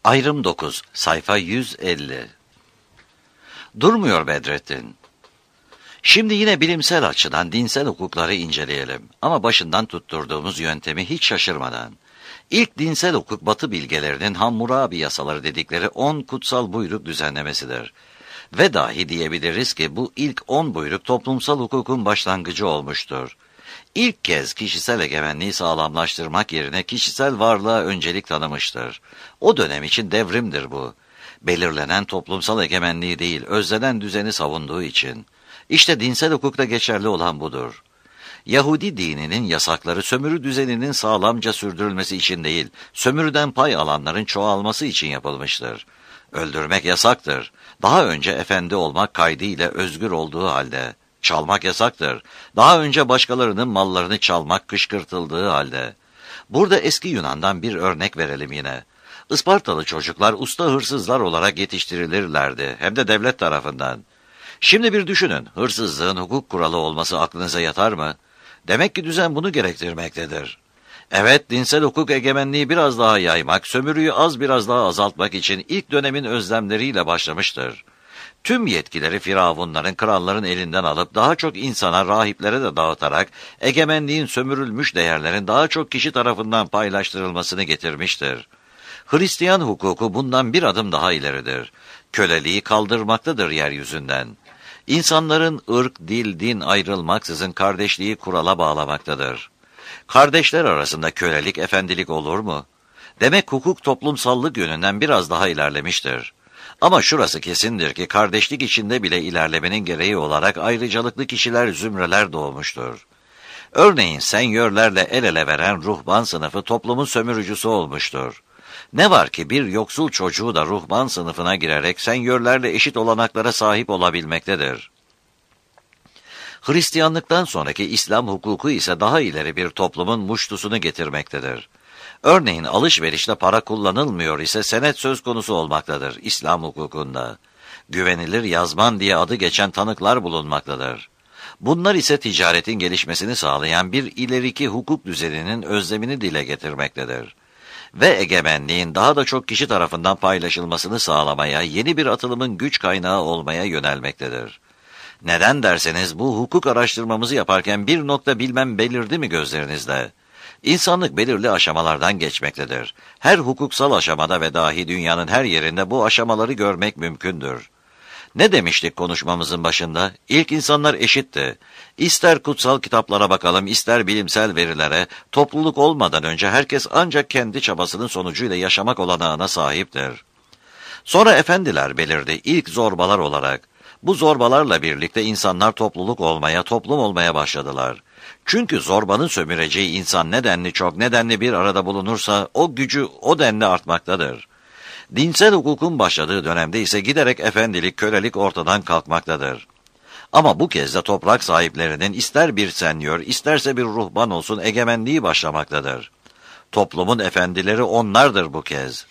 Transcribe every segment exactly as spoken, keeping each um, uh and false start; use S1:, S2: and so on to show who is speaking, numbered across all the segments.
S1: Ayrım dokuz, sayfa yüz elli. Durmuyor Bedrettin. Şimdi yine bilimsel açıdan dinsel hukukları inceleyelim. Ama başından tutturduğumuz yöntemi hiç şaşırmadan. İlk dinsel hukuk Batı bilgelerinin Hammurabi yasaları dedikleri on kutsal buyruk düzenlemesidir. Ve dahi diyebiliriz ki bu ilk on buyruk toplumsal hukukun başlangıcı olmuştur. İlk kez kişisel egemenliği sağlamlaştırmak yerine kişisel varlığa öncelik tanımıştır. O dönem için devrimdir bu. Belirlenen toplumsal egemenliği değil, özlenen düzeni savunduğu için. İşte dinsel hukukta geçerli olan budur. Yahudi dininin yasakları sömürü düzeninin sağlamca sürdürülmesi için değil, sömürüden pay alanların çoğalması için yapılmıştır. Öldürmek yasaktır. Daha önce efendi olmak kaydıyla özgür olduğu halde. Çalmak yasaktır. Daha önce başkalarının mallarını çalmak kışkırtıldığı halde. Burada eski Yunan'dan bir örnek verelim yine. Ispartalı çocuklar usta hırsızlar olarak yetiştirilirlerdi, hem de devlet tarafından. Şimdi bir düşünün, hırsızlığın hukuk kuralı olması aklınıza yatar mı? Demek ki düzen bunu gerektirmektedir. Evet, dinsel hukuk egemenliği biraz daha yaymak, sömürüyü az biraz daha azaltmak için ilk dönemin özlemleriyle başlamıştır. Tüm yetkileri firavunların, kralların elinden alıp daha çok insana, rahiplere de dağıtarak egemenliğin sömürülmüş değerlerin daha çok kişi tarafından paylaştırılmasını getirmiştir. Hristiyan hukuku bundan bir adım daha ileridir. Köleliği kaldırmaktadır yeryüzünden. İnsanların ırk, dil, din ayrılmaksızın kardeşliği kurala bağlamaktadır. Kardeşler arasında kölelik, efendilik olur mu? Demek hukuk toplumsallık yönünden biraz daha ilerlemiştir. Ama şurası kesindir ki kardeşlik içinde bile ilerlemenin gereği olarak ayrıcalıklı kişiler, zümreler doğmuştur. Örneğin senyörlerle el ele veren ruhban sınıfı toplumun sömürücüsü olmuştur. Ne var ki bir yoksul çocuğu da ruhban sınıfına girerek senyörlerle eşit olanaklara sahip olabilmektedir. Hristiyanlıktan sonraki İslam hukuku ise daha ileri bir toplumun muştusunu getirmektedir. Örneğin alışverişte para kullanılmıyor ise senet söz konusu olmaktadır İslam hukukunda. Güvenilir yazman diye adı geçen tanıklar bulunmaktadır. Bunlar ise ticaretin gelişmesini sağlayan bir ileriki hukuk düzeninin özlemini dile getirmektedir. Ve egemenliğin daha da çok kişi tarafından paylaşılmasını sağlamaya, yeni bir atılımın güç kaynağı olmaya yönelmektedir. Neden derseniz bu hukuk araştırmamızı yaparken bir nokta bilmem belirdi mi gözlerinizde? İnsanlık belirli aşamalardan geçmektedir. Her hukuksal aşamada ve dahi dünyanın her yerinde bu aşamaları görmek mümkündür. Ne demiştik konuşmamızın başında? İlk insanlar eşitti. İster kutsal kitaplara bakalım, ister bilimsel verilere, topluluk olmadan önce herkes ancak kendi çabasının sonucuyla yaşamak olanağına sahiptir. Sonra efendiler belirdi, ilk zorbalar olarak. Bu zorbalarla birlikte insanlar topluluk olmaya, toplum olmaya başladılar. Çünkü zorbanın sömüreceği insan nedenli çok, nedenli bir arada bulunursa o gücü o denli artmaktadır. Dinsel hukukun başladığı dönemde ise giderek efendilik, kölelik ortadan kalkmaktadır. Ama bu kez de toprak sahiplerinin ister bir senyör, isterse bir ruhban olsun egemenliği başlamaktadır. Toplumun efendileri onlardır bu kez.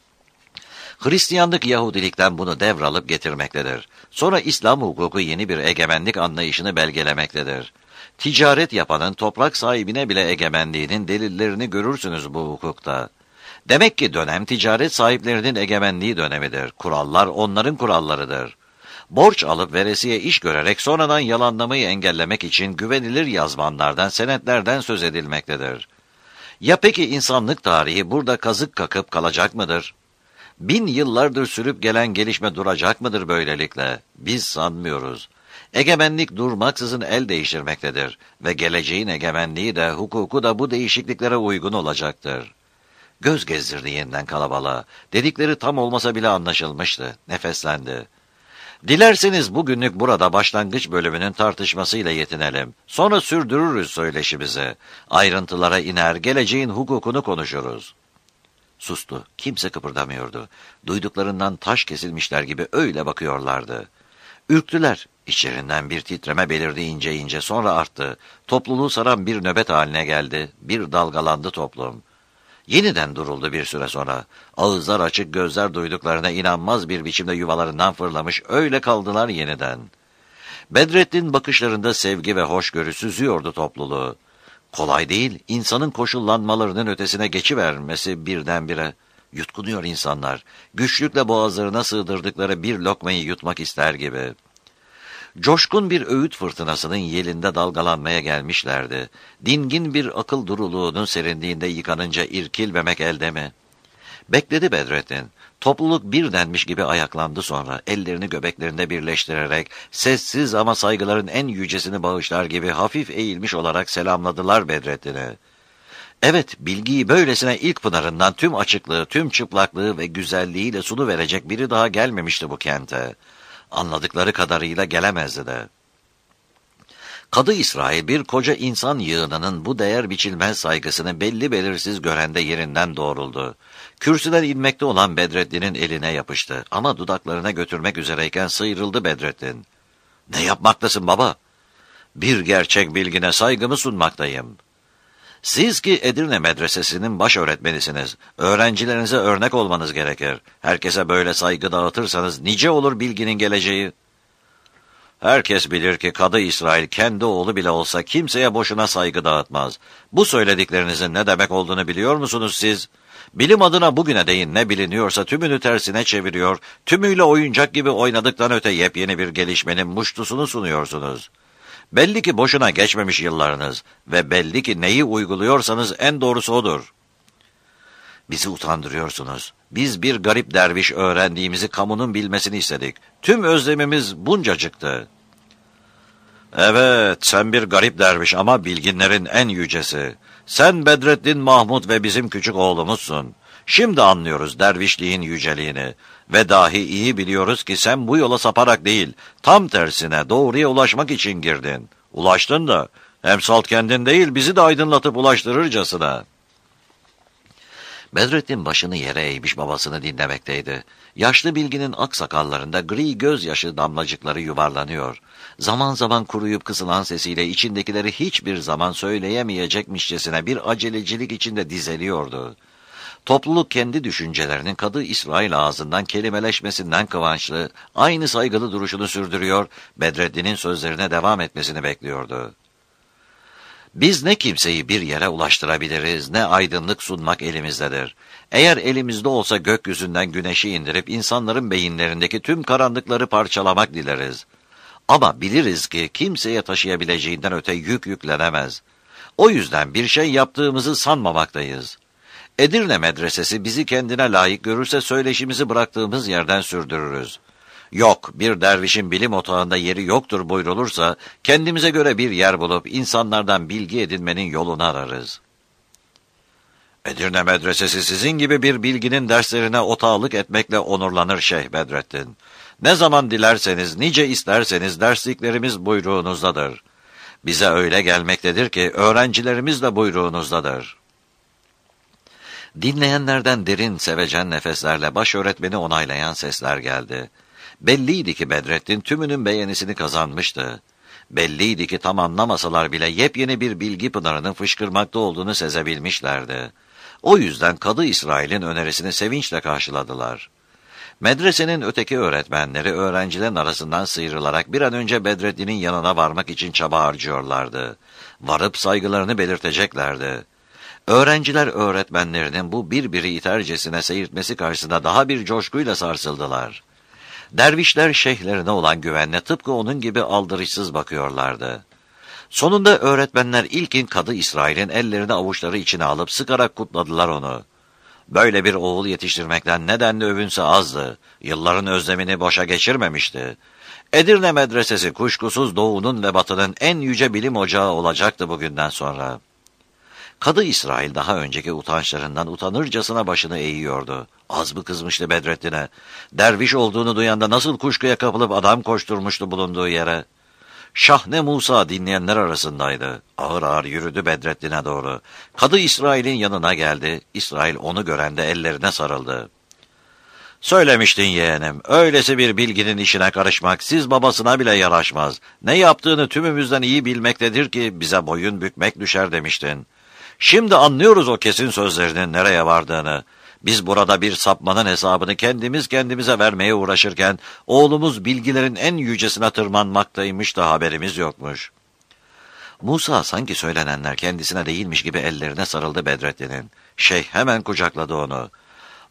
S1: Hristiyanlık Yahudilikten bunu devralıp getirmektedir. Sonra İslam hukuku yeni bir egemenlik anlayışını belgelemektedir. Ticaret yapanın toprak sahibine bile egemenliğinin delillerini görürsünüz bu hukukta. Demek ki dönem ticaret sahiplerinin egemenliği dönemidir. Kurallar onların kurallarıdır. Borç alıp veresiye iş görerek sonradan yalanlamayı engellemek için güvenilir yazmanlardan, senetlerden söz edilmektedir. Ya peki insanlık tarihi burada kazık kakıp kalacak mıdır? Bin yıllardır sürüp gelen gelişme duracak mıdır böylelikle? Biz sanmıyoruz. Egemenlik durmaksızın el değiştirmektedir ve geleceğin egemenliği de hukuku da bu değişikliklere uygun olacaktır. Göz gezdirdi yeniden kalabalığa. Dedikleri tam olmasa bile anlaşılmıştı. Nefeslendi. Dilerseniz bugünlük burada başlangıç bölümünün tartışmasıyla yetinelim. Sonra sürdürürüz söyleşimizi. Ayrıntılara iner, geleceğin hukukunu konuşuruz. Sustu. Kimse kıpırdamıyordu. Duyduklarından taş kesilmişler gibi öyle bakıyorlardı. Ürktüler. İçlerinden bir titreme belirdi ince ince, sonra arttı. Topluluğu saran bir nöbet haline geldi. Bir dalgalandı toplum. Yeniden duruldu bir süre sonra. Ağızlar açık, gözler duyduklarına inanmaz bir biçimde yuvalarından fırlamış, öyle kaldılar yeniden. Bedrettin bakışlarında sevgi ve hoşgörü süzüyordu topluluğu. Kolay değil, insanın koşullanmalarının ötesine geçivermesi birdenbire. Yutkunuyor insanlar. Güçlükle boğazlarına sığdırdıkları bir lokmayı yutmak ister gibi. Coşkun bir öğüt fırtınasının yelinde dalgalanmaya gelmişlerdi. Dingin bir akıl duruluğunun serinliğinde yıkanınca irkilmemek elde mi? Bekledi Bedrettin. Topluluk birdenmiş gibi ayaklandı sonra. Ellerini göbeklerinde birleştirerek sessiz ama saygıların en yücesini bağışlar gibi hafif eğilmiş olarak selamladılar Bedrettin'i. Evet, bilgiyi böylesine ilk pınarından tüm açıklığı, tüm çıplaklığı ve güzelliğiyle sunu verecek biri daha gelmemişti bu kente. Anladıkları kadarıyla gelemezdi de. Kadı İsrail bir koca insan yığınının bu değer biçilmez saygısını belli belirsiz görende yerinden doğruldu. Kürsüden inmekte olan Bedrettin'in eline yapıştı ama dudaklarına götürmek üzereyken sıyrıldı Bedrettin. "Ne yapmaktasın baba?" "Bir gerçek bilgine saygımı sunmaktayım. Siz ki Edirne Medresesi'nin baş öğretmenisiniz. Öğrencilerinize örnek olmanız gerekir. Herkese böyle saygı dağıtırsanız nice olur bilginin geleceği." "Herkes bilir ki Kadı İsrail kendi oğlu bile olsa kimseye boşuna saygı dağıtmaz. Bu söylediklerinizin ne demek olduğunu biliyor musunuz siz? Bilim adına bugüne değin ne biliniyorsa tümünü tersine çeviriyor, tümüyle oyuncak gibi oynadıktan öte yepyeni bir gelişmenin muştusunu sunuyorsunuz. Belli ki boşuna geçmemiş yıllarınız ve belli ki neyi uyguluyorsanız en doğrusu odur. Bizi utandırıyorsunuz. Biz bir garip derviş öğrendiğimizi kamunun bilmesini istedik. Tüm özlemimiz buncacıktı." "Evet, sen bir garip derviş ama bilginlerin en yücesi. Sen Bedrettin Mahmud ve bizim küçük oğlumuzsun. Şimdi anlıyoruz dervişliğin yüceliğini. Ve dahi iyi biliyoruz ki sen bu yola saparak değil, tam tersine doğruya ulaşmak için girdin. Ulaştın da, hem salt kendin değil bizi de aydınlatıp ulaştırırcasına." Bedrettin başını yere eğmiş babasını dinlemekteydi. Yaşlı bilginin ak sakallarında gri gözyaşı damlacıkları yuvarlanıyor. Zaman zaman kuruyup kısılan sesiyle içindekileri hiçbir zaman söyleyemeyecekmişçesine bir acelecilik içinde dizeliyordu. Topluluk kendi düşüncelerinin Kadı İsrail ağzından kelimeleşmesinden kıvançlı, aynı saygılı duruşunu sürdürüyor, Bedrettin'in sözlerine devam etmesini bekliyordu. "Biz ne kimseyi bir yere ulaştırabiliriz, ne aydınlık sunmak elimizdedir. Eğer elimizde olsa gökyüzünden güneşi indirip insanların beyinlerindeki tüm karanlıkları parçalamak dileriz. Ama biliriz ki kimseye taşıyabileceğinden öte yük yüklenemez. O yüzden bir şey yaptığımızı sanmamaktayız. Edirne Medresesi bizi kendine layık görürse söyleşimizi bıraktığımız yerden sürdürürüz. Yok, bir dervişin bilim otağında yeri yoktur buyrulursa, kendimize göre bir yer bulup insanlardan bilgi edinmenin yolunu ararız." "Edirne Medresesi sizin gibi bir bilginin derslerine otağılık etmekle onurlanır Şeyh Bedrettin. Ne zaman dilerseniz, nice isterseniz dersliklerimiz buyruğunuzdadır. Bize öyle gelmektedir ki öğrencilerimiz de buyruğunuzdadır." Dinleyenlerden derin, sevecen nefeslerle baş öğretmeni onaylayan sesler geldi. Belliydi ki Bedrettin tümünün beğenisini kazanmıştı. Belliydi ki tam anlamasalar bile yepyeni bir bilgi pınarının fışkırmakta olduğunu sezebilmişlerdi. O yüzden Kadı İsrail'in önerisini sevinçle karşıladılar. Medresenin öteki öğretmenleri öğrencilerin arasından sıyrılarak bir an önce Bedrettin'in yanına varmak için çaba harcıyorlardı. Varıp saygılarını belirteceklerdi. Öğrenciler öğretmenlerinin bu birbiri itercesine seyirtmesi karşısında daha bir coşkuyla sarsıldılar. Dervişler şeyhlerine olan güvenle tıpkı onun gibi aldırışsız bakıyorlardı. Sonunda öğretmenler ilkin Kadı İsrail'in ellerini avuçları içine alıp sıkarak kutladılar onu. Böyle bir oğul yetiştirmekten nedenle övünse azdı. Yılların özlemini boşa geçirmemişti. Edirne Medresesi kuşkusuz doğunun ve batının en yüce bilim ocağı olacaktı bugünden sonra. Kadı İsrail daha önceki utançlarından utanırcasına başını eğiyordu. Az mı kızmıştı Bedrettin'e? Derviş olduğunu duyanda nasıl kuşkuya kapılıp adam koşturmuştu bulunduğu yere? Şahne Musa dinleyenler arasındaydı. Ağır ağır yürüdü Bedrettin'e doğru. Kadı İsrail'in yanına geldi. İsrail onu gören de ellerine sarıldı. "Söylemiştin yeğenim, öylesi bir bilginin işine karışmak siz babasına bile yaraşmaz. Ne yaptığını tümümüzden iyi bilmektedir ki bize boyun bükmek düşer demiştin. Şimdi anlıyoruz o kesin sözlerinin nereye vardığını. Biz burada bir sapmanın hesabını kendimiz kendimize vermeye uğraşırken, oğlumuz bilgilerin en yücesine tırmanmaktaymış da haberimiz yokmuş." Musa sanki söylenenler kendisine değilmiş gibi ellerine sarıldı Bedrettin'in. Şeyh hemen kucakladı onu.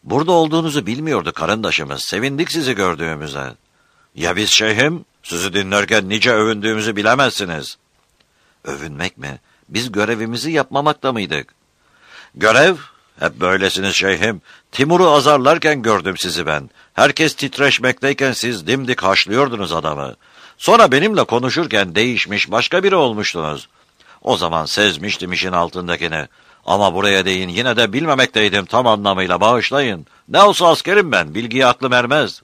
S1: Burada olduğunuzu bilmiyordu karındaşımız. Sevindik sizi gördüğümüze. Ya biz şeyhim? Sizi dinlerken nice övündüğümüzü bilemezsiniz. Övünmek mi? Biz görevimizi yapmamakta mıydık? Görev? Hep böylesiniz şeyhim. Timur'u azarlarken gördüm sizi ben. Herkes titreşmekteyken siz dimdik haşlıyordunuz adamı. Sonra benimle konuşurken değişmiş başka biri olmuştunuz. O zaman sezmiştim işin altındakini. Ama buraya değin yine de bilmemekteydim tam anlamıyla, bağışlayın. Ne olsa askerim ben, bilgiye aklım ermez.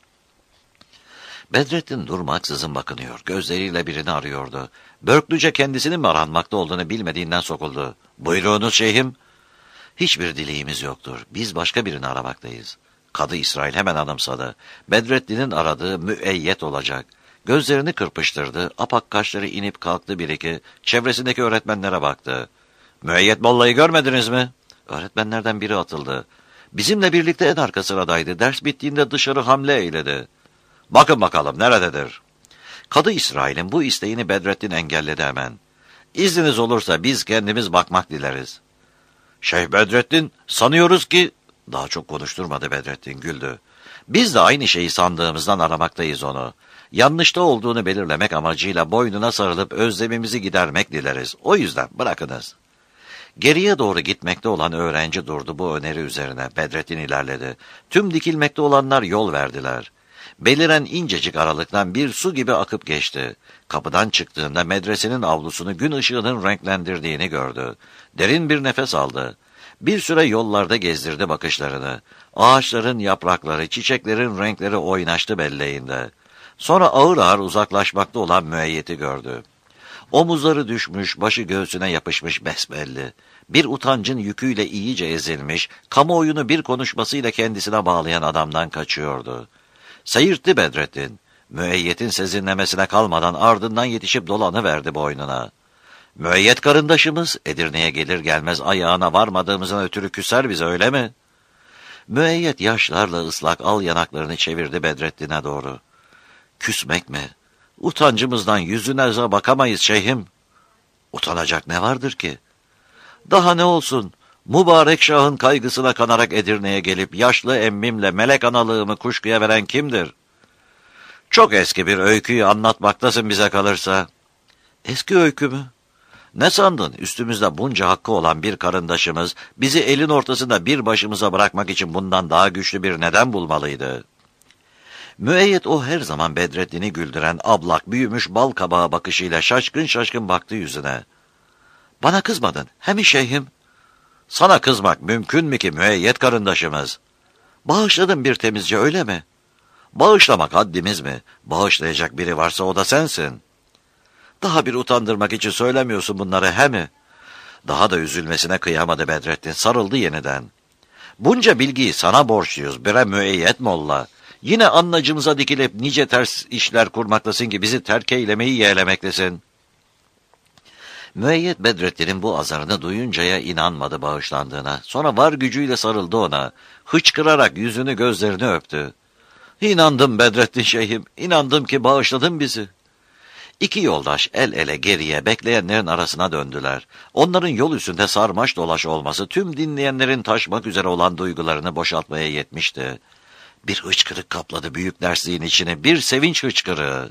S1: Bedrettin durmaksızın bakınıyor, gözleriyle birini arıyordu. Börklüce kendisinin mi aranmakta olduğunu bilmediğinden sokuldu. Buyurunuz şeyhim. Hiçbir dileğimiz yoktur, biz başka birini aramaktayız. Kadı İsrail hemen anımsadı. Bedrettin'in aradığı müeyyet olacak. Gözlerini kırpıştırdı, apak kaşları inip kalktı bir iki, çevresindeki öğretmenlere baktı. Müeyyet Molla'yı görmediniz mi? Öğretmenlerden biri atıldı. Bizimle birlikte en arka sıradaydı, ders bittiğinde dışarı hamle eyledi. Bakın bakalım nerededir? Kadı İsrail'in bu isteğini Bedrettin engelledi hemen. İzniniz olursa biz kendimiz bakmak dileriz. Şeyh Bedrettin, sanıyoruz ki... Daha çok konuşturmadı Bedrettin, güldü. Biz de aynı şeyi sandığımızdan aramaktayız onu. Yanlışta olduğunu belirlemek amacıyla boynuna sarılıp özlemimizi gidermek dileriz. O yüzden bırakınız. Geriye doğru gitmekte olan öğrenci durdu bu öneri üzerine. Bedrettin ilerledi. Tüm dikilmekte olanlar yol verdiler. Beliren incecik aralıktan bir su gibi akıp geçti. Kapıdan çıktığında medresenin avlusunu gün ışığının renklendirdiğini gördü. Derin bir nefes aldı. Bir süre yollarda gezdirdi bakışlarını. Ağaçların yaprakları, çiçeklerin renkleri oynaştı belleğinde. Sonra ağır ağır uzaklaşmakta olan müeyyeti gördü. Omuzları düşmüş, başı göğsüne yapışmış besbelli. Bir utancın yüküyle iyice ezilmiş, kamuoyunu bir konuşmasıyla kendisine bağlayan adamdan kaçıyordu. Seyirtti Bedrettin. Müeyyetin sezinlemesine kalmadan ardından yetişip dolanıverdi boynuna. Müeyyet karındaşımız Edirne'ye gelir gelmez ayağına varmadığımızdan ötürü küser bize, öyle mi? Müeyyet yaşlarla ıslak al yanaklarını çevirdi Bedrettin'e doğru. Küsmek mi? Utancımızdan yüzüne bakamayız şeyhim. Utanacak ne vardır ki? Daha ne olsun? Mübarek Şah'ın kaygısına kanarak Edirne'ye gelip yaşlı emmimle melek analığımı kuşkuya veren kimdir? Çok eski bir öyküyü anlatmaktasın bize kalırsa. Eski öykü mü? Ne sandın? Üstümüzde bunca hakkı olan bir karındaşımız bizi elin ortasında bir başımıza bırakmak için bundan daha güçlü bir neden bulmalıydı. Müeyyet o her zaman Bedrettin'i güldüren ablak büyümüş bal kabağı bakışıyla şaşkın şaşkın baktı yüzüne. Bana kızmadın, he mi şeyhim? Sana kızmak mümkün mü ki müeyyet karındaşımız? Bağışladın bir temizce, öyle mi? Bağışlamak haddimiz mi? Bağışlayacak biri varsa o da sensin. Daha bir utandırmak için söylemiyorsun bunları, he mi? Daha da üzülmesine kıyamadı Bedrettin, sarıldı yeniden. Bunca bilgiyi sana borçluyuz bre müeyyet molla. Yine anlacımıza dikilip nice ters işler kurmaktasın ki bizi terk eylemeyi yeğlemektesin. Müeyyet Bedrettin'in bu azarını duyuncaya inanmadı bağışlandığına. Sonra var gücüyle sarıldı ona. Hıçkırarak yüzünü gözlerini öptü. İnandım Bedrettin şeyhim, inandım ki bağışladın bizi. İki yoldaş el ele geriye bekleyenlerin arasına döndüler. Onların yol üstünde sarmaş dolaş olması tüm dinleyenlerin taşmak üzere olan duygularını boşaltmaya yetmişti. Bir hıçkırık kapladı büyük dersliğin içini, bir sevinç hıçkırığı.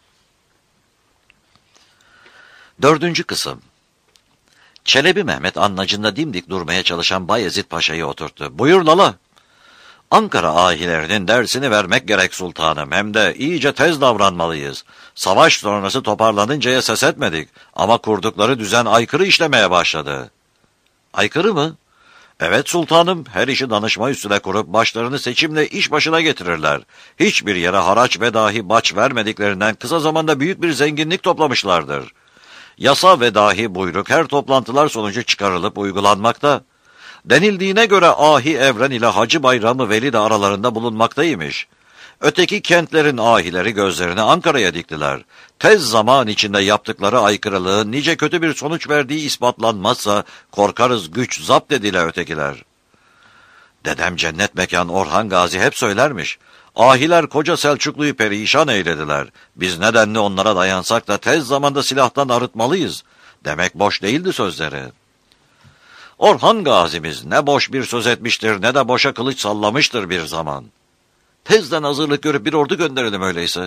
S1: Dördüncü kısım. Çelebi Mehmet annacında dimdik durmaya çalışan Bayezid Paşa'yı oturttu. Buyur Lala. Ankara ahilerinin dersini vermek gerek sultanım, hem de iyice tez davranmalıyız. Savaş sonrası toparlanıncaya ses etmedik ama kurdukları düzen aykırı işlemeye başladı. Aykırı mı? Evet sultanım, her işi danışma üstüne kurup başlarını seçimle iş başına getirirler. Hiçbir yere haraç ve dahi baç vermediklerinden kısa zamanda büyük bir zenginlik toplamışlardır. Yasa ve dahi buyruk her toplantılar sonucu çıkarılıp uygulanmakta. Denildiğine göre ahi evren ile Hacı Bayramı Veli de aralarında bulunmaktaymış. Öteki kentlerin ahileri gözlerini Ankara'ya diktiler. Tez zaman içinde yaptıkları aykırılığın nice kötü bir sonuç verdiği ispatlanmazsa korkarız güç zapt edile ötekiler. Dedem cennet mekan Orhan Gazi hep söylermiş. Ahiler koca Selçuklu'yu perişan eylediler. Biz nedenli onlara dayansak da tez zamanda silahtan arıtmalıyız. Demek boş değildi sözleri. Orhan Gazimiz ne boş bir söz etmiştir ne de boşa kılıç sallamıştır bir zaman. Tezden hazırlık görüp bir ordu gönderelim öyleyse.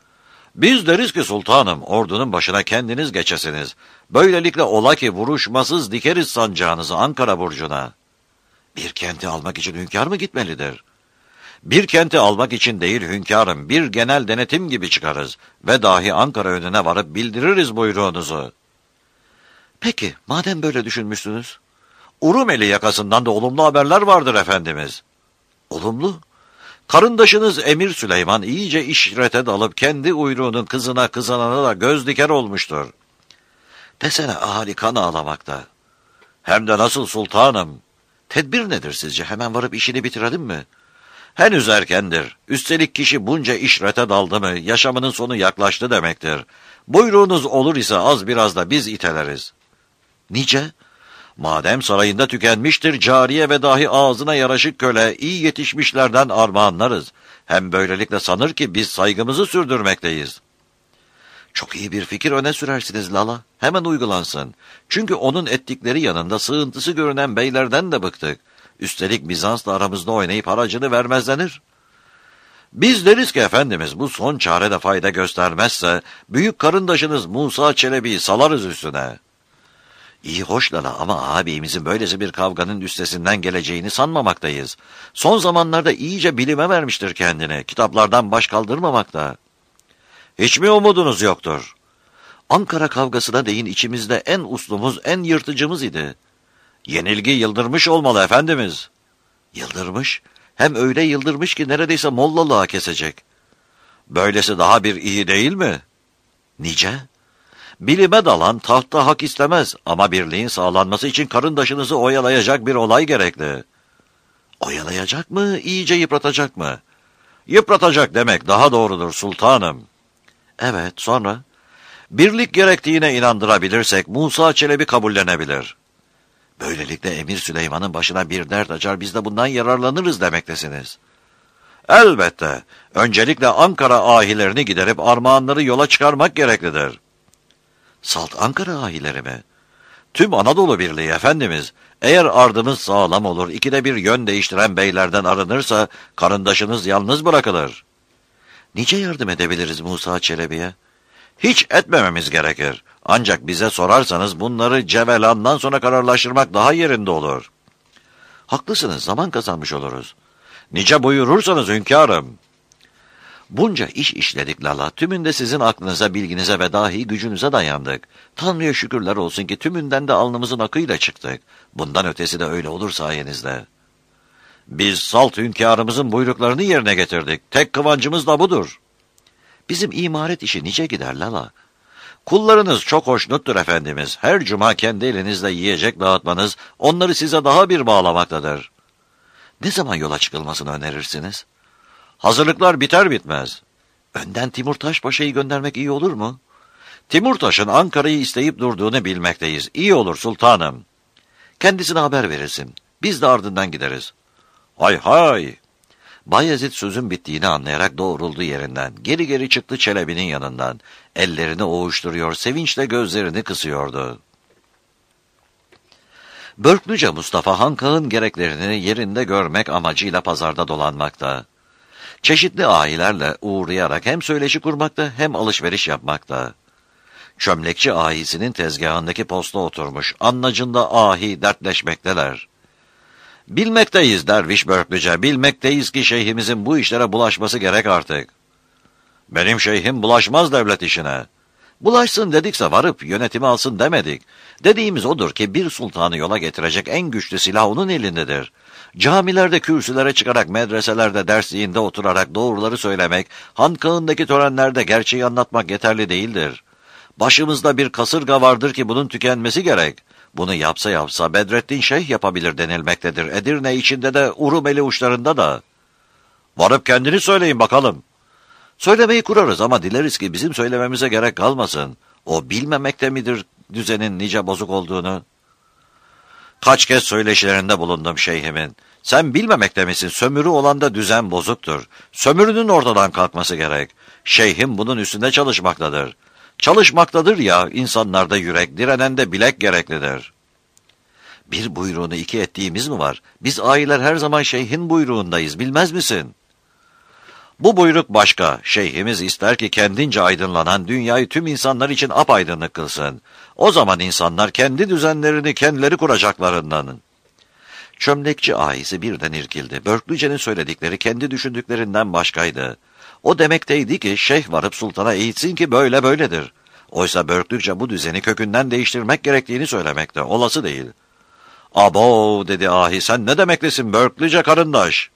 S1: Biz deriz ki sultanım, ordunun başına kendiniz geçesiniz. Böylelikle ola ki vuruşmasız dikeriz sancağınızı Ankara burcuna. Bir kenti almak için hünkâr mı gitmelidir? Bir kenti almak için değil hünkârım, bir genel denetim gibi çıkarız ve dahi Ankara önüne varıp bildiririz buyruğunuzu. Peki, madem böyle düşünmüşsünüz, Urumeli yakasından da olumlu haberler vardır efendimiz. Olumlu? Karındaşınız Emir Süleyman iyice işrete dalıp kendi uyruğunun kızına kızanana da göz diker olmuştur. Desene ahali kan ağlamakta. Hem de nasıl sultanım? Tedbir nedir sizce? Hemen varıp işini bitirelim mi? Henüz erkendir. Üstelik kişi bunca işrete daldı mı yaşamının sonu yaklaştı demektir. Buyruğunuz olur ise az biraz da biz iteleriz. Nice? Madem sarayında tükenmiştir cariye ve dahi ağzına yaraşık köle, iyi yetişmişlerden armağanlarız. Hem böylelikle sanır ki biz saygımızı sürdürmekteyiz. Çok iyi bir fikir öne sürersiniz Lala. Hemen uygulansın. Çünkü onun ettikleri yanında sığıntısı görünen beylerden de bıktık. Üstelik Bizans'la aramızda oynayıp haracını vermezlenir. Biz deriz ki efendimiz bu son çarede fayda göstermezse büyük karındaşınız Musa Çelebi'yi salarız üstüne. İyi hoş Lala ama ağabeyimizin böylesi bir kavganın üstesinden geleceğini sanmamaktayız. Son zamanlarda iyice bilime vermiştir kendini. Kitaplardan baş kaldırmamakta. Hiç mi umudunuz yoktur? Ankara kavgasına değin içimizde en uslumuz, en yırtıcımız idi. Yenilgi yıldırmış olmalı efendimiz. Yıldırmış? Hem öyle yıldırmış ki neredeyse mollalığa kesecek. Böylesi daha bir iyi değil mi? Nice? Bilime dalan tahta hak istemez ama birliğin sağlanması için karındaşınızı oyalayacak bir olay gerekli. Oyalayacak mı, iyice yıpratacak mı? Yıpratacak demek daha doğrudur sultanım. Evet, sonra? Birlik gerektiğine inandırabilirsek Musa Çelebi kabullenebilir. Böylelikle Emir Süleyman'ın başına bir dert açar, biz de bundan yararlanırız demektesiniz. Elbette. Öncelikle Ankara ahilerini giderip armağanları yola çıkarmak gereklidir. Salt Ankara ahileri mi? Tüm Anadolu Birliği efendimiz. Eğer ardımız sağlam olur, ikide bir yön değiştiren beylerden arınırsa karındaşınız yalnız bırakılır. Nice yardım edebiliriz Musa Çelebi'ye? Hiç etmememiz gerekir. Ancak bize sorarsanız bunları cevelandan sonra kararlaştırmak daha yerinde olur. Haklısınız, zaman kazanmış oluruz. Nice buyurursanız hünkârım. Bunca iş işledik Lala, tümünde sizin aklınıza, bilginize ve dahi gücünüze dayandık. Tanrı'ya şükürler olsun ki tümünden de alnımızın akıyla çıktık. Bundan ötesi de öyle olur sayenizde. Biz salt hünkârımızın buyruklarını yerine getirdik. Tek kıvancımız da budur. Bizim imaret işi nice gider Lala. Kullarınız çok hoşnuttur efendimiz. Her cuma kendi elinizle yiyecek dağıtmanız onları size daha bir bağlamaktadır. Ne zaman yola çıkılmasını önerirsiniz? Hazırlıklar biter bitmez. Önden Timurtaş Paşa'yı göndermek iyi olur mu? Timurtaş'ın Ankara'yı isteyip durduğunu bilmekteyiz. İyi olur sultanım. Kendisine haber verirsin. Biz de ardından gideriz. Hay hay! Bayezid sözün bittiğini anlayarak doğruldu yerinden. Geri geri çıktı Çelebi'nin yanından. Ellerini ovuşturuyor, sevinçle gözlerini kısıyordu. Börklüce Mustafa Hankağ'ın gereklerini yerinde görmek amacıyla pazarda dolanmakta. Çeşitli ahilerle uğrayarak hem söyleşi kurmakta hem alışveriş yapmakta. Çömlekçi ahisinin tezgahındaki posta oturmuş, annacında ahi dertleşmekteler. Bilmekteyiz derviş Börklüce, bilmekteyiz ki şeyhimizin bu işlere bulaşması gerek artık. Benim şeyhim bulaşmaz devlet işine. Bulaşsın dedikse varıp yönetimi alsın demedik. Dediğimiz odur ki bir sultanı yola getirecek en güçlü silah onun elindedir. Camilerde kürsülere çıkarak, medreselerde dersliğinde oturarak doğruları söylemek, hankağındaki törenlerde gerçeği anlatmak yeterli değildir. Başımızda bir kasırga vardır ki bunun tükenmesi gerek. Bunu yapsa yapsa Bedrettin Şeyh yapabilir denilmektedir. Edirne içinde de Urumeli uçlarında da. Varıp kendini söyleyin bakalım. Söylemeyi kurarız ama dileriz ki bizim söylememize gerek kalmasın. O bilmemekte midir düzenin nice bozuk olduğunu? Kaç kez söyleşilerinde bulundum şeyhimin. Sen bilmemekte misin? Sömürü olanda düzen bozuktur. Sömürünün ortadan kalkması gerek. Şeyhim bunun üstünde çalışmaktadır. Çalışmaktadır ya, insanlarda yürek, direnende bilek gereklidir. Bir buyruğunu iki ettiğimiz mi var? Biz aileler her zaman şeyhin buyruğundayız, bilmez misin? Bu buyruk başka. Şeyhimiz ister ki kendince aydınlanan dünyayı tüm insanlar için apaydınlık kılsın. O zaman insanlar kendi düzenlerini kendileri kuracaklarından. Çömlekçi ahisi birden irkildi. Börklüce'nin söyledikleri kendi düşündüklerinden başkaydı. O demekteydi ki şeyh varıp sultana eğitsin ki böyle böyledir. Oysa Börklüce bu düzeni kökünden değiştirmek gerektiğini söylemekte. Olası değil. Abo dedi ahi, sen ne demektesin Börklüce karındaş?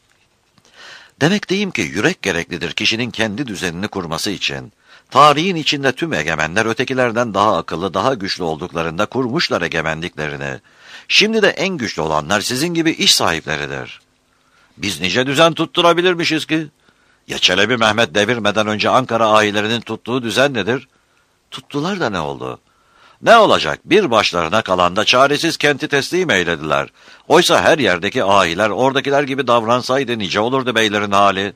S1: Demekteyim ki yürek gereklidir kişinin kendi düzenini kurması için. Tarihin içinde tüm egemenler ötekilerden daha akıllı, daha güçlü olduklarında kurmuşlar egemenliklerini. Şimdi de en güçlü olanlar sizin gibi iş sahipleridir. Biz nice düzen tutturabilirmişiz ki? Ya Çelebi Mehmet devirmeden önce Ankara ahilerinin tuttuğu düzen nedir? Tuttular da ne oldu? Ne olacak? Bir başlarına kalan da çaresiz kenti teslim eylediler. Oysa her yerdeki ahiler oradakiler gibi davransaydı nice olurdu beylerin hali.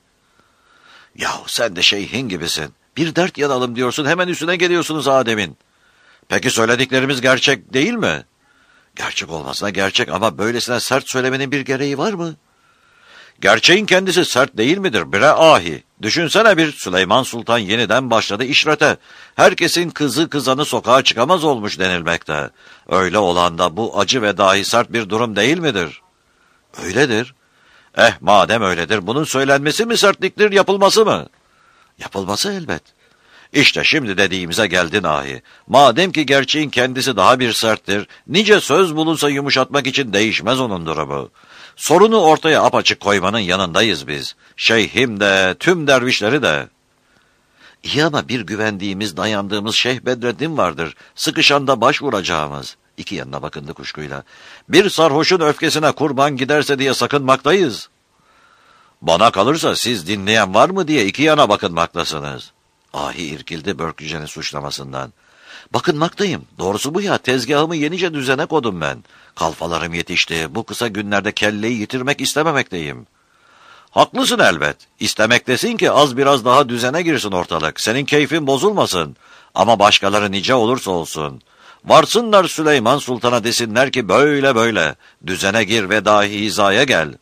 S1: Yahu sen de şeyhin gibisin. Bir dert yanalım diyorsun, hemen üstüne geliyorsunuz Adem'in. Peki söylediklerimiz gerçek değil mi? Gerçek olmasına gerçek ama böylesine sert söylemenin bir gereği var mı? Gerçeğin kendisi sert değil midir bre ahi? Düşünsene, bir Süleyman Sultan yeniden başladı işrete. Herkesin kızı kızanı sokağa çıkamaz olmuş denilmekte. Öyle olan da bu acı ve dahi sert bir durum değil midir? Öyledir. Eh madem öyledir, bunun söylenmesi mi sertliktir, yapılması mı? Yapılması elbet. İşte şimdi dediğimize geldin ahi. Madem ki gerçeğin kendisi daha bir serttir, nice söz bulunsa yumuşatmak için değişmez onun durumu. Sorunu ortaya apaçık koymanın yanındayız biz. Şeyhim de, tüm dervişleri de. İyi ama bir güvendiğimiz, dayandığımız Şeyh Bedreddin vardır. Sıkışanda başvuracağımız. İki yanına bakındı kuşkuyla. Bir sarhoşun öfkesine kurban giderse diye sakınmaktayız. Bana kalırsa siz dinleyen var mı diye iki yana bakınmaktasınız. Ahi irkildi Börklüce'nin suçlamasından. Bakınmaktayım. Doğrusu bu ya, tezgahımı yenice düzene kodum ben. Kalfalarım yetişti. Bu kısa günlerde kelleyi yitirmek istememekteyim. Haklısın elbet. İstemektesin ki az biraz daha düzene girsin ortalık. Senin keyfin bozulmasın. Ama başkaları nice olursa olsun. Varsınlar Süleyman Sultan'a desinler ki böyle böyle. Düzene gir ve dahi hizaya gel.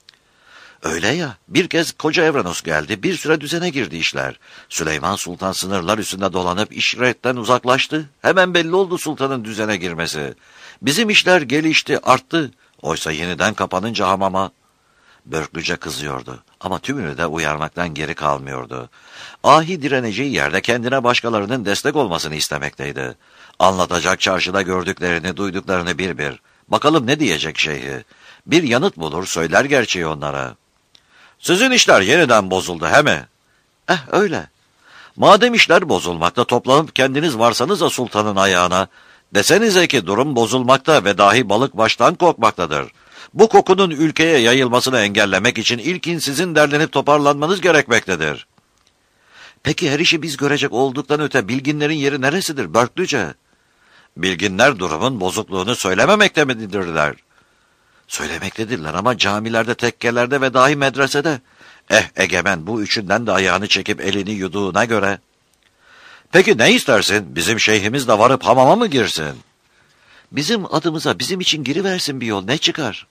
S1: Öyle ya, bir kez koca Evranos geldi, bir süre düzene girdi işler. Süleyman Sultan sınırlar üstünde dolanıp işretten uzaklaştı. Hemen belli oldu sultanın düzene girmesi. Bizim işler gelişti, arttı. Oysa yeniden kapanınca hamama. Börklüce kızıyordu ama tümünü de uyarmaktan geri kalmıyordu. Ahi direneceği yerde kendine başkalarının destek olmasını istemekteydi. Anlatacak çarşıda gördüklerini, duyduklarını bir bir. Bakalım ne diyecek şeyhi. Bir yanıt bulur, söyler gerçeği onlara. Sizin işler yeniden bozuldu he mi? Eh öyle. Madem işler bozulmakta, toplanıp kendiniz varsanız da sultanın ayağına, desenize ki durum bozulmakta ve dahi balık baştan kokmaktadır. Bu kokunun ülkeye yayılmasını engellemek için ilkin sizin derlenip toparlanmanız gerekmektedir. Peki her işi biz görecek olduktan öte bilginlerin yeri neresidir Börklüce? Bilginler durumun bozukluğunu söylememekte midirler? Söylemektedirler ama camilerde, tekkelerde ve dahi medresede. Eh egemen bu üçünden de ayağını çekip elini yuduğuna göre. Peki ne istersin? Bizim şeyhimiz de varıp hamama mı girsin? Bizim adımıza bizim için giriversin bir yol, ne çıkar?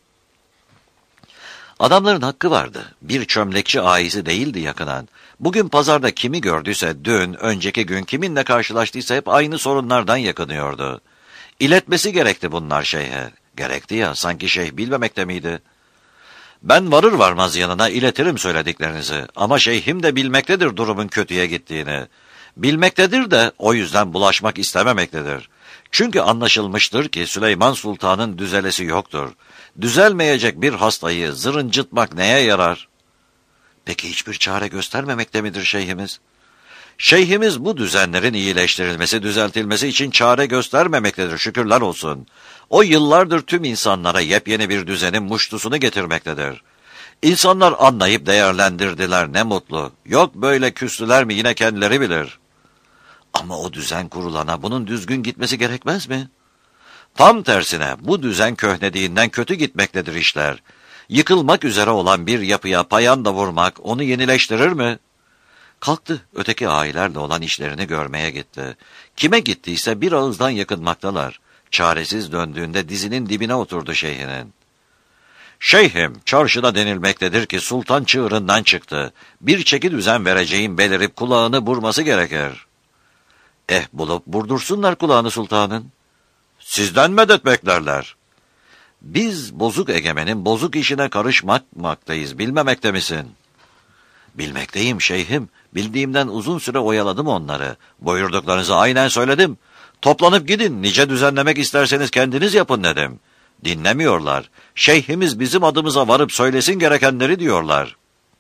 S1: Adamların hakkı vardı. Bir çömlekçi ailesi değildi yakınan. Bugün pazarda kimi gördüyse dün, önceki gün kiminle karşılaştıysa hep aynı sorunlardan yakınıyordu. İletmesi gerekti bunlar şeyhe. Gerekti ya, sanki şeyh bilmemekte miydi? Ben varır varmaz yanına iletirim söylediklerinizi. Ama şeyhim de bilmektedir durumun kötüye gittiğini. Bilmektedir de o yüzden bulaşmak istememektedir. Çünkü anlaşılmıştır ki Süleyman Sultan'ın düzelesi yoktur. Düzelmeyecek bir hastayı zırıncıtmak neye yarar? Peki hiçbir çare göstermemekte midir şeyhimiz? Şeyhimiz bu düzenlerin iyileştirilmesi, düzeltilmesi için çare göstermemektedir, şükürler olsun. O yıllardır tüm insanlara yepyeni bir düzenin muştusunu getirmektedir. İnsanlar anlayıp değerlendirdiler, ne mutlu. Yok böyle küstüler mi yine kendileri bilir. Ama o düzen kurulana bunun düzgün gitmesi gerekmez mi? Tam tersine bu düzen köhnediğinden kötü gitmektedir işler. Yıkılmak üzere olan bir yapıya payanda vurmak onu yenileştirir mi? Kalktı, öteki ailelerle olan işlerini görmeye gitti. Kime gittiyse bir ağızdan yakınmaktalar. Çaresiz döndüğünde dizinin dibine oturdu şeyhinin. Şeyhim, çarşıda denilmektedir ki sultan çığırından çıktı. Bir çeki düzen vereceğim belirip kulağını burması gerekir. Eh bulup burdursunlar kulağını sultanın. Sizden medet beklerler. Biz bozuk egemenin bozuk işine karışmaktayız, bilmemekte misin? Bilmekteyim şeyhim, bildiğimden uzun süre oyaladım onları. Buyurduklarınızı aynen söyledim. Toplanıp gidin, nice düzenlemek isterseniz kendiniz yapın dedim. Dinlemiyorlar. Şeyhimiz bizim adımıza varıp söylesin gerekenleri diyorlar.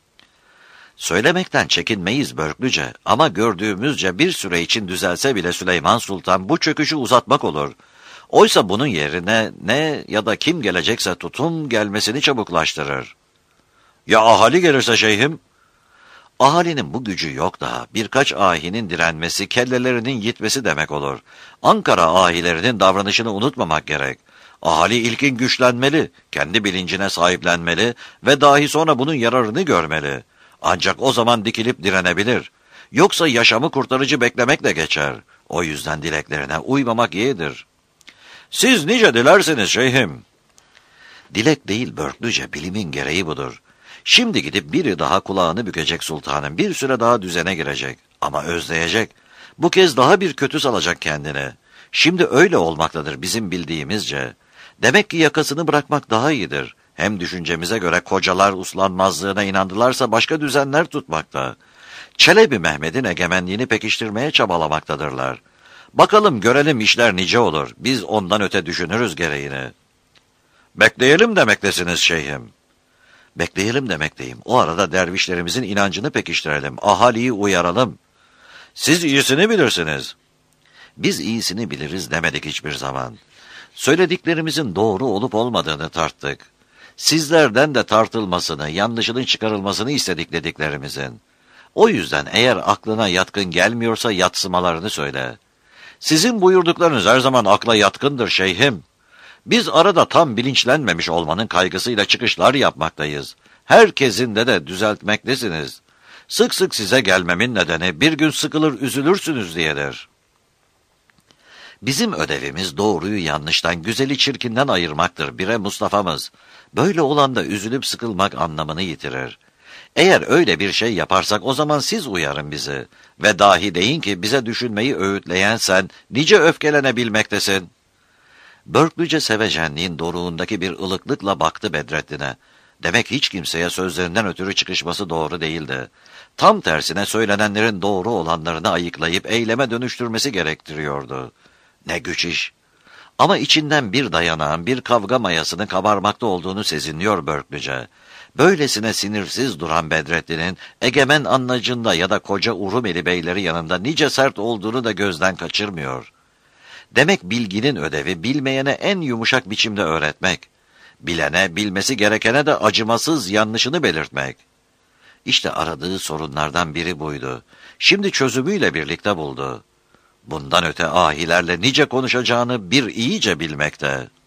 S1: Söylemekten çekinmeyiz Börklüce ama gördüğümüzce bir süre için düzelse bile Süleyman Sultan bu çöküşü uzatmak olur. Oysa bunun yerine ne ya da kim gelecekse tutum gelmesini çabuklaştırır. Ya ahali gelirse şeyhim? Ahalinin bu gücü yok daha. Birkaç ahinin direnmesi, kellelerinin gitmesi demek olur. Ankara ahilerinin davranışını unutmamak gerek. Ahali ilkin güçlenmeli, kendi bilincine sahiplenmeli ve dahi sonra bunun yararını görmeli. Ancak o zaman dikilip direnebilir. Yoksa yaşamı kurtarıcı beklemekle geçer. O yüzden dileklerine uymamak yeğdir. Siz nice dilersiniz şeyhim. Dilek değil Börklüce, bilimin gereği budur. Şimdi gidip biri daha kulağını bükecek sultanın, bir süre daha düzene girecek. Ama özleyecek. Bu kez daha bir kötü salacak kendini. Şimdi öyle olmaktadır bizim bildiğimizce. Demek ki yakasını bırakmak daha iyidir. Hem düşüncemize göre kocalar uslanmazlığına inandılarsa başka düzenler tutmakta. Çelebi Mehmet'in egemenliğini pekiştirmeye çabalamaktadırlar. Bakalım görelim işler nice olur. Biz ondan öte düşünürüz gereğini. Bekleyelim demektesiniz şeyhim. Bekleyelim demekteyim. O arada dervişlerimizin inancını pekiştirelim. Ahaliyi uyaralım. Siz iyisini bilirsiniz. Biz iyisini biliriz demedik hiçbir zaman. Söylediklerimizin doğru olup olmadığını tarttık. Sizlerden de tartılmasını, yanlışının çıkarılmasını istedik dediklerimizin. O yüzden eğer aklına yatkın gelmiyorsa yatsımalarını söyle. Sizin buyurduklarınız her zaman akla yatkındır şeyhim. Biz arada tam bilinçlenmemiş olmanın kaygısıyla çıkışlar yapmaktayız. Herkesin de de düzeltmektesiniz. Sık sık size gelmemin nedeni bir gün sıkılır üzülürsünüz diyedir. Bizim ödevimiz doğruyu yanlıştan, güzeli çirkinden ayırmaktır bire Mustafa'mız. Böyle olan da üzülüp sıkılmak anlamını yitirir. Eğer öyle bir şey yaparsak o zaman siz uyarın bizi. Ve dahi deyin ki bize düşünmeyi öğütleyen sen nice öfkelenebilmektesin. Börklüce sevecenliğin doruğundaki bir ılıklıkla baktı Bedrettin'e. Demek hiç kimseye sözlerinden ötürü çıkışması doğru değildi. Tam tersine söylenenlerin doğru olanlarını ayıklayıp eyleme dönüştürmesi gerektiriyordu. Ne güç iş! Ama içinden bir dayanağın, bir kavga mayasının kabarmakta olduğunu sezinliyor Börklüce. Böylesine sinirsiz duran Bedrettin'in egemen anlacında ya da koca Urumeli beyleri yanında nice sert olduğunu da gözden kaçırmıyor. Demek bilginin ödevi bilmeyene en yumuşak biçimde öğretmek. Bilene, bilmesi gerekene de acımasız yanlışını belirtmek. İşte aradığı sorunlardan biri buydu. Şimdi çözümüyle birlikte buldu. Bundan öte ahilerle nice konuşacağını bir iyice bilmekte.